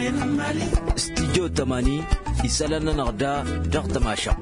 استديو 80 يسألنا نغدا ضغط ماشق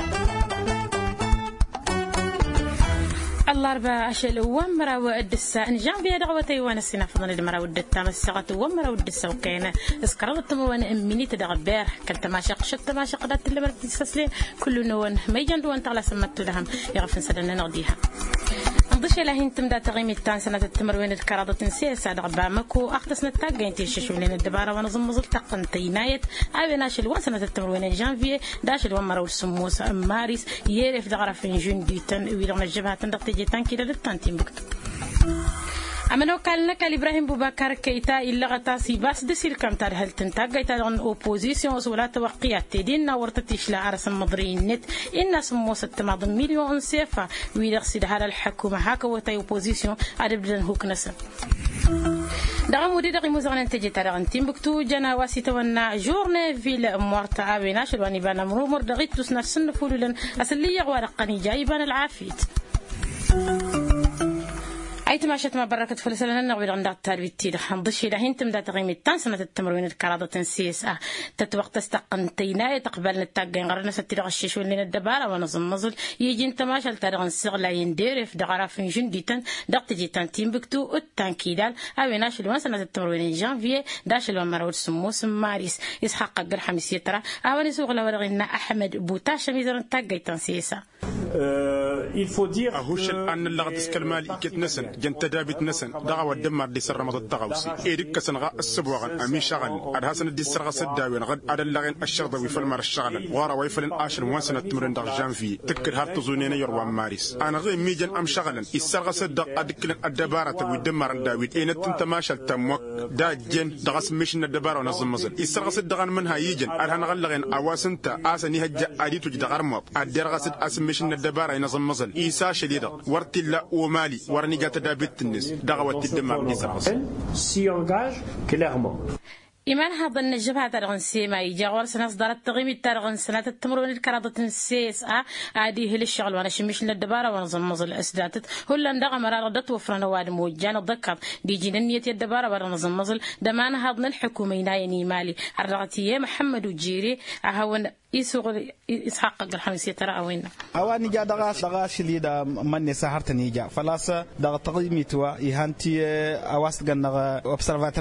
الأربعاء أشل ومرة ودسة إن جام بيا دعوتي وأنا سنا فضل المرة ودتها مسقط ومرة ودسة وكينا إسكرت وأنا أمني تدغبير كنت ما شق شت ما شق دات اللي مرت تسلي كل نون ما يجندو أنت على سمت لهم يغفن سدنا نغديها نضيش إلى هين تمدا تغيمي التان سنة التمروين الكرادة تنسيس عاد غبا مكو أختصنا التاقين تيششو لين الدبارة ونظم مزل تقن تينايت أبي ناشل وان سنة التمروين جانفي داشل وان مرة والسموس مارس يرف دغرفين جون ديتن ويدغن الجبهة تندق تيجيتان كده للتانتين بكتو أمنو كالنك إبراهيم بوبكر كيتا إلا غتاسي باس دسيل كم ترهل تنتاج كيتا دون أوبوزيسيون ولا توقيات تدين ورتتيش لا أرسم مضرين نت إن سمو 6 مليون سيفا ويرسل هذا الحكومة هكا وتي أوبوزيسيون أدبلن هوك نسم دغم ودي دغي مزغن تجي ترغن تيمبكتو جنا واسيتونا جورني فيل مورتا أبيناش الواني بان مرمر دغيت تسنا سن فولن أسلية ورقني جايبان العافيت أي تماشت ما بركت فلسلنا نغبر عند التربية تير حنضشي لهين تمدا تغيمي التان سنة التمرين الكرادة تنسيس تتوقت تستقن تينا تقبل نتاقين غرنا ستير غشيش ولين الدبارة ونظم مزل يجي انتماش التارغن سغلا يندير في دغرافين جنديتن دقت جيتان تيمبكتو التان كيدال أبيناش الوان سنة التمرين جانفية داش الوان مرود سموس ماريس يسحق قرحم سيطرة أواني سوغلا ورغينا أحمد بوتاش ميزان تاقي تنسيسا il faut dire أهوش أن اللغة تسكلمالي كتنسن جنت دابت نسن دعوة الدمار دي سر رمض التغوسي إيريك سنغا السبوغن أمي شغل أدهاسن دي سرغا سداوين غد أدلغين الشرطوي فالمار الشغل وارا ويفلن آشر وانسنة تمرين دغ جانفي تكر هارتزونين يروان ماريس أنا غير ميجن أم شغلا السرغا سدق أدكلن الدبارة ويدمار داويد إينت تنتماشل تموك دا جن دغس مشن الدبارة ونظم مزل السرغا سدغن منها يجن أدهان غلغين أواسنتا آسني هجا أديتو جدغر موب أدرغا سد أسمشن الدبارة ينظم مزل إيسا شديدة ورتلا ومالي ورنيجات دابت الناس دعوة الدمار دي سرغس s'y engage clairement. إيمان هذا النجبة هذا الغنسي ما يجي غور سنة صدرت تغيم التارغن سنة التمرون الكرادة تنسيس عادي هل الشغل وانا شمش للدبارة ونظم مزل أسداتت هلا ندغم رادت وفرنا واد موجان الذكر دي جنية الدبارة ونظم مزل دمان هذا الحكومة ينايني مالي الرغتية محمد وجيري هون يسوق إسحاق الحمسية ترى أوين أواني جا دغاش اللي دا من سهرتني جا فلاس دغ تقييمي توا يهانتي أواس جنا observateur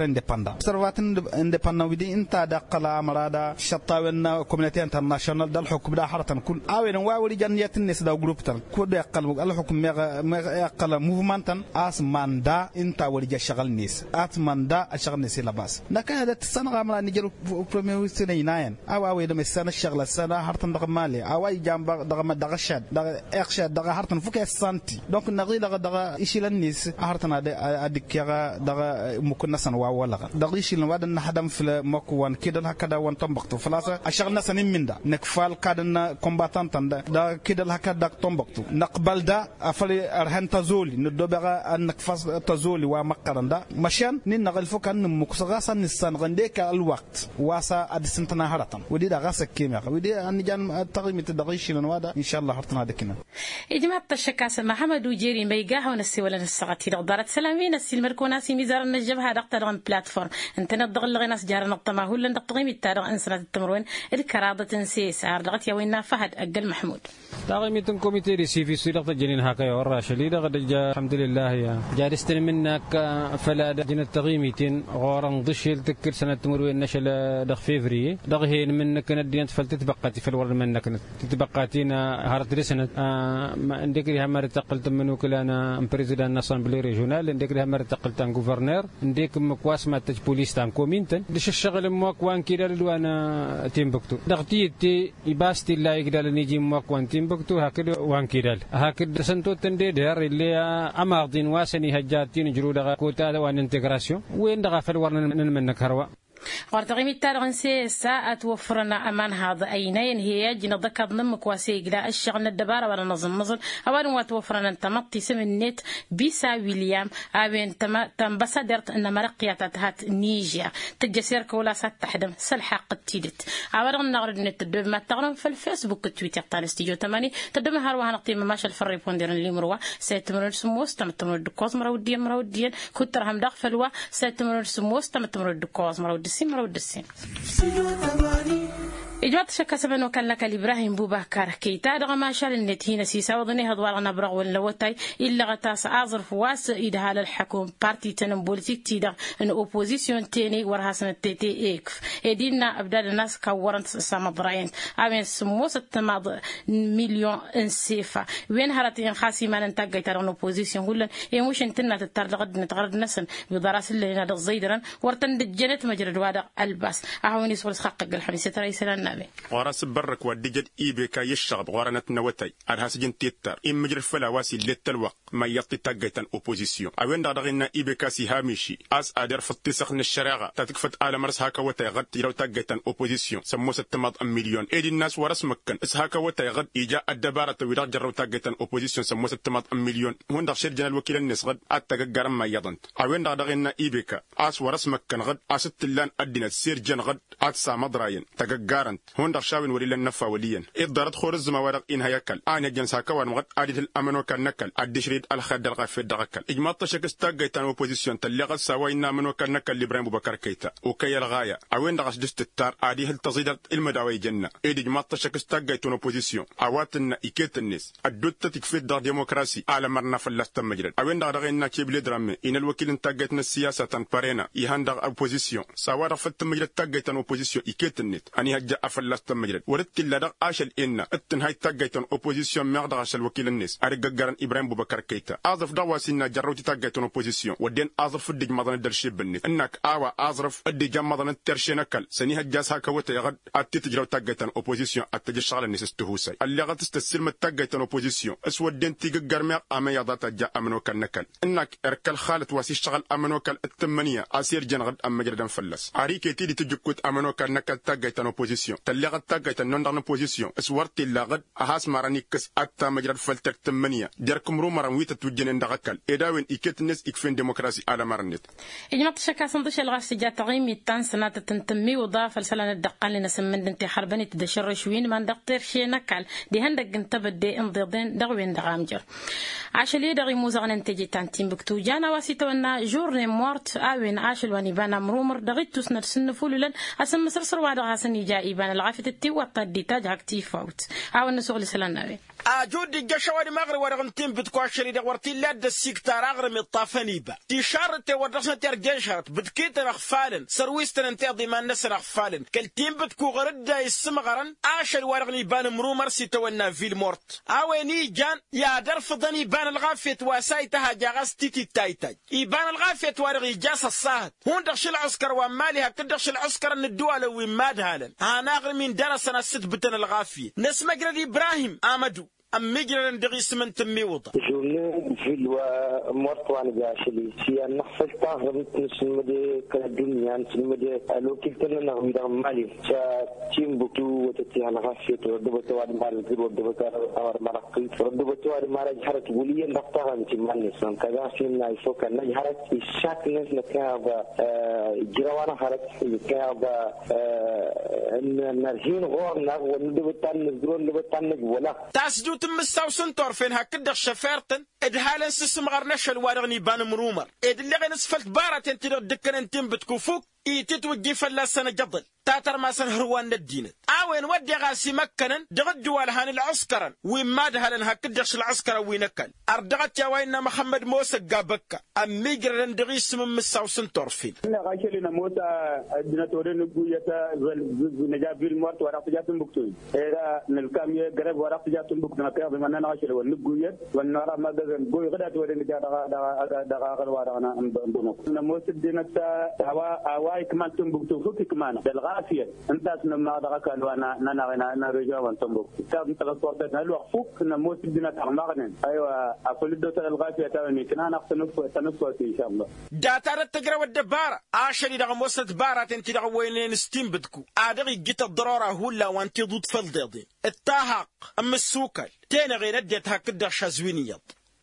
independent ودي أنت دقلا مرادا شطاونا كوميونتي انترناشونال دل حكم دا حرتن كل أوين واوري جنية الناس دا جروب تن كل يقل الحكم يقل موفمنتن أس ماندا أنت وري جا شغل نيس أت ماندا شغل نيس لباس نك هذا السنة غاملا نجرو بريمير سنة يناين أو دم السنة الشغل السنة هرتن دغ مالي أو جنب دغ شاد دغ إخشاد دغ هرتن فوق السنتي دونك نغي دغ إشي للنيس هرتن أديك دغ ممكن سنة ولا دغ إشي لوادن حدم في مكوان كده هكذا وانتمبكتو فلاسة أشغلنا سنين من دا نكفال كادنا كومباتان دا كده هكذا تنبكتو نقبل دا أفلي أرهن تزولي ندوبغا النكفاس تزولي ومقرن دا مشان ننغلفو كان مكسغاسا نسان غنديك الوقت واسا أدسنتنا هرطان ودي دا غاسك كيميا ودي أني جان التغيمي تدغيشي لنوادا إن شاء الله هرطنا دكنا إجماع التشكاس محمد وجيري ميقاها ونسي ولا نسغتي دارت سلامي نسي المركوناسي ميزار النجبها دقتر بلاتفورم انت ندغل غناس جار نقطة ما هو لندق تغيم التارغ أنسنة التمرين الكرادة تنسيس عرضت يوينا فهد أقل محمود تغيم كوميتي ريسي في سيرة الجنين هكا يورا شليدة غد جا الحمد لله يا جارستن منك فلا جن التغيميتين غورا ضشيل تكر سنة التمرين نشل دغ فيفري دغهين منك ندين فلتتبقاتي في الورد منك تتبقاتين هارت رسنة ما عندك لها مرة تقلت منو كلانا بريزيدان ناسون بلي ريجونال عندك لها مرة تقلت عن غوفرنر عندك مكواس ما تج بوليس تام كومينتن دش الشغل موك وان كده لوانا تيمبكتو دغتي يباستي لا يقدر نيجي موك وان تيمبكتو هكذا وان كده هكذا سنتو تندير اللي اماردين واسني هجاتين جرو كوتا وان انتغراسيون وين دغ فالورن منك هروا قرطغيمي التارغنسي ساعة وفرنا أمان هذا أينين هي جنا ذكر نمك وسيجلا الشغل الدبارة ولا نظم مظل أول ما توفرنا تمطي سم النت بيسا ويليام أبين تنبصدرت أن مرقية تهات نيجيا تجسير كولا ستحدم سلحق التيدت أول نغرد النت الدب ما تغرم في الفيسبوك تويتر تاع استديو 8 تدم هروها نقطي ماشى الفري بوندير اللي مروا سيتمرر سموس تمتمرر دكوز مروديا كترهم دغ فلوا سيتمرر سموس تمتمرر دكوز مرود الدسين مرا والدسين إجماع شك سبن وكان لك الإبراهيم بوبكر كيتا دغ ما شال النت هنا سيسا وضني هدوار أنا برغ واللوتاي إلا غتاس أعذر فواس إدها للحكوم بارتي تنم بوليتيك تيدا إن أوبوزيسيون تاني ورهاسن التي إكف إدينا أبدال الناس كورنت سامضرين أمين سموس التماض مليون إنسيفا وين هرتين خاسي ما ننتقي ترى أوبوزيسيون كلن يموش انتنا تتردد نتغرد نسن بدراس اللي هنا الزيدران ورتن الجنة مجرد وادق الباس أهوني سورس حقق الحميسة رئيسنا وراس برك ودجد إيبكا يشغب غارنت نوتي على سجن تيتر إم مجر فلاواسي للتلوق ما يطي تاجيتن أوبوزيسيون أوين دارغنا إيبكا سي هاميشي أس أدر في التسخ الشريعة تتكفت على مرس هاكا وتي غد يرو تاجيتن أوبوزيسيون سمو 600 مليون إيدي الناس ورس مكن إس هاكا وتي غد إيجا الدبارة ويرا جرو تاجيتن أوبوزيسيون سمو 600 مليون هون دار شرجنا الوكيل الناس غد أتاجر ما يضنت أوين دارغنا إيبكا أس ورس مكن غد أست اللان أدينا سيرجن غد أتسا مدراين تاجر هون دخشاوين ولي النفا وليا إدارة خورز ما ورق إن هيكل أنا جنسا كوان مغت عادة الأمن وكان نكل الدشريد الخدر غفير دغكل إجماع تشك استاجيتان وبوزيسيون تلقى سواين أمن وكان نكل لبراهيم بوبكر كيتا وكي الغاية أوين دغش دست التار عادي التصيدة المداوي جنة إجماع تشك استاجيتان وبوزيسيون أواتنا إكيت الناس الدوتة تكفي دار ديمقراسي على مرنا فلست مجرد أوين دغينا كيبلي درامي إن الوكيل انتاجيتنا السياسة تنبارينا يهندغ أوبوزيسيون سوا رفضت مجرد تاجيتان وبوزيسيون إكيت النت أني هجا أفلست مجرد ورت كلا دغ أشل إن التنهاي تاجيتان أوبوزيسيون مغدغ أشل وكيل الناس أرجعرن إبراهيم بوبكر كيتا أظرف دواسينا جروتي تاجيتان أوبوزيسيون ودين أظرف الدج مضن الدرشيب بالنت إنك أوا أظرف الدج مضن الترشينكل سني هجاس هكا وتيغد أتتجرو تاجيتان أوبوزيسيون أتجشغل الناس استهوسي اللي غد تستسلم تاجيتان أوبوزيسيون أسود دين تيجر مغ أما يضات جاء أمنوكل نكل إنك إركل خالد واسي شغل أمنوكل التمنية أسير جنغد أما جردن فلس عريكي تيدي تجكوت أمنوكل نكل تاجيتان أوبوزيسيون تلغد تاجيتان نون بوزيسيون اسورتي لاغد اهاس ماراني كس اتا مجرد فلتك تمنيا ديركم رو مران ويتا توجين دغكل اداوين ايكت نس اكفين ديمقراسي على مرنت اجماع تشكا صندوش الغاس جا تغيمي تان سنه تنتمي وضاف السلان الدقال لنا سمن انت حربني تدشر شوين ما ندقتر شي نكل دي هندق انت بدي انضدين دغوين دغامجر عاشلي دغي موزغن انتجي تانتيم بكتو جانا واسيتونا جورني مورت اوين عاشل وني بانا مرومر دغيت تسنر سنفولن اسم مسرسر وادغا سني جاي بان الغافه التي وطدي تاج اكتيف اوت او النسوق لسلنا اجود الجشواري مغرب ورغنتين بتكواشري دغورتي لاد السيكتار اغرم الطافنيبا تشارت ودرسنا ترجشرت بدكيت رخفالن سرويستن انت ضمان نسر رخفالن كلتين بتكو غردا يسمغرن اشل ورغني بان مرومر سيتونا فيل مورت اويني جان يا درفضني بان الغافيه واسايتها جاغستي تايتاي يبان الغافيه ورغي جاس الصاهد هون دخش العسكر ومالها كدخش العسكر ان الدول وماد هالن انا اغرم من درسنا ست بتن الغافيه نسمع جرد ابراهيم امدو أميجرن دقيس من تمي وضع. جوني في المرت وانا جاشلي سيا نحفل طاهر نسمدي كالدنيا نسمدي لو كنتنا نغير مالي شا تيم بوكو وتتيها نغفيت ردبت واد مال زير ردبت اور مرقي ردبت واد مال جهرت وليا نقطها انت مال نسان كذا فينا يفوك نجهرت الشاك ناس نكاب جروانا حرت كاب نرجين غور نغ وندبتان نزرون نبتان ولا تاسجو تم الساوسن طرفين هكذا شفيرتن ادهالن سسم غرنش الوارغني بان مرومر اد اللي غنسفلت بارت انت دكن انت بتكوفوك تتوجي فلا سنه جضل تاتر ما سن هروان الدين اوين ودي غاسي مكنن دغد والهان العسكرن وما دهلن هكدش العسكر وينكل اردغت يا وين محمد موسى قابك اميجرن دغيس من مساوسن طرفين لا غاشلنا موسى ادنا تورن غويتا نجابيل مورت ورق جاتن بكتوي اذا نلكام يغرب ورق جاتن بكنا كاب من ناشل ونغويت ونرا ما دغن غوي غدا تورن دغا غلوانا امبونو موسى دينتا هوا كمان تنبكتو فوق كمان بالغافية انت اسمع دغا كانوا انا رجال وانتنبكتو كان تغطورت نلوق فوق نموت الدنيا تعمقنا ايوه اقول الدكتور الغافية تاوني كنا نقص ان شاء الله داتار التجربة الدبارة عاشري دغا موسى بارات انت دغا وين ستيم بدكو ادغي جيت الضرورة هولا وانت ضد فلديضي التاهق ام السوكل تاني غير اديت هكذا شازوينيض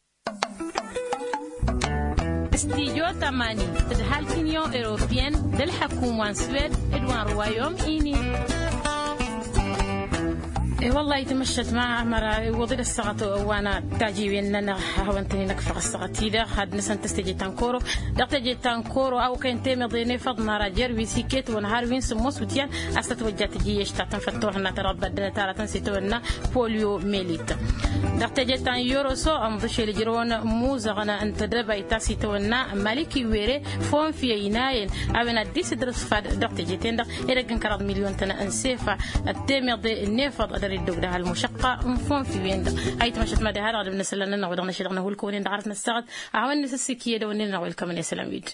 استيجو تماني تدهال كينيو إيروبيان دل حكومة سويد إدوان روايوم إيني والله يتمشت مع مرة وضل السقط وانا تاجي ويننا هونتني نكفر السقط إذا خد نسن تستجي تانكورو دقتجي تانكورو أو كان تيم ضيني فضنا راجر ويسيكيت ونهار وين سموس وتيان أستوجت جيش تاتن فتوحنا تربى تارة سيتونا بوليو ميليت دقتجي تان يوروسو أم ضشي الجرون موزغنا أنت دبي تاسيتونا مالكي ويري فون في يناين أبنا ديس درس فاد دقتجي تندق إرجع كرد مليون تنا أنسيفا التيم ضي النفض أدري الدق ده المشقة مفهوم في وين ده هاي تمشت ما ده هذا غالب نسلنا لنا ودنا شدنا هو الكون عرفنا السقط عمل نسسي كيدا وننا والكم الإسلاميد